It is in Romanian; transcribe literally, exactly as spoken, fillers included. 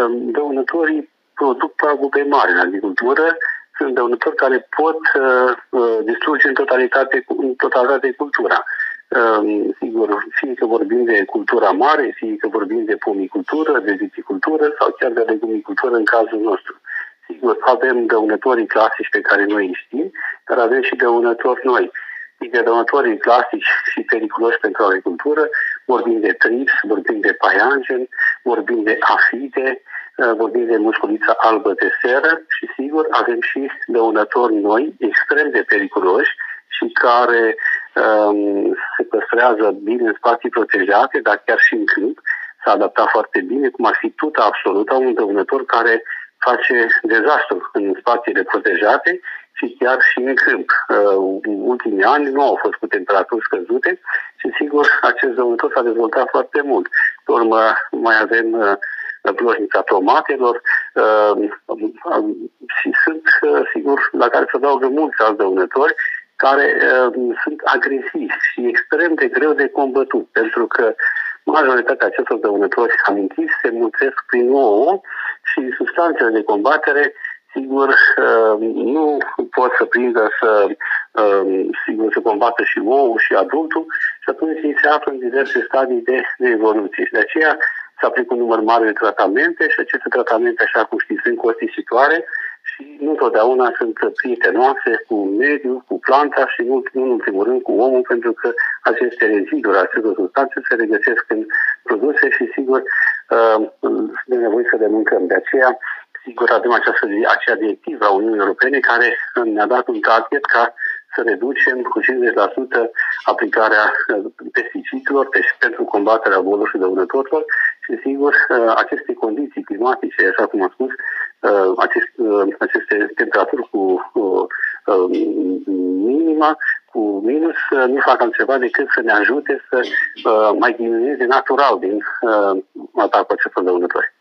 dăunătorii produc pagube mari în agricultură, sunt dăunători care pot distruge în totalitate, în totalitate cultura. Sigur, fie că vorbim de cultura mare, fie că vorbim de pomicultură, de viticultură sau chiar de legumicultură în cazul nostru. Sigur, avem dăunătorii clasici pe care noi îi știm, dar avem și dăunători noi. Adică dăunătorii clasici și periculoși pentru agricultură, vorbim de trips, vorbim de paianjen, vorbim de afide, vorbim de musculița albă de seră și sigur avem și dăunători noi, extrem de periculoși și care um, se păstrează bine în spații protejate, dar chiar și în câmp. S-a adaptat foarte bine, cum ar fi tuta absolută, un dăunător care face dezastru în spațiile protejate și chiar și în câmp. Uh, în ultimii ani nu au fost cu temperaturi scăzute și sigur acest dăunător s-a dezvoltat foarte mult. Pe urmă mai avem uh, plojnița tomatelor uh, uh, și sunt, uh, sigur, la care se adaugă mulți alți dăunători care uh, sunt agresivi și extrem de greu de combătut, pentru că majoritatea acestor dăunători amintiți se mulțesc prin ouă și substanțele de combatere, sigur, uh, nu pot să prindă să, uh, sigur, să combată și ouul și adultul și atunci ei se află în diverse stadii de, de evoluție. Și de aceea se aplică un număr mare de tratamente și aceste tratamente, așa cum știți, sunt costisitoare și nu întotdeauna sunt prietenoase cu mediul, cu planta și nu, nu în ultimul rând cu omul, pentru că aceste reziduri, aceste substanțe se regăsesc în produse și sigur suntem nevoiți să le mâncăm. De aceea, sigur, avem această, acea directivă a Uniunii Europene care ne-a dat un target ca să reducem cu cincizeci la sută aplicarea pesticidelor pentru combaterea bolilor și dăunătorilor și, sigur, aceste condiții climatice, așa cum am spus, aceste, aceste temperaturi cu minima, cu minus, nu fac altceva decât să ne ajute să mai diminueze natural din atacul acestor dăunători.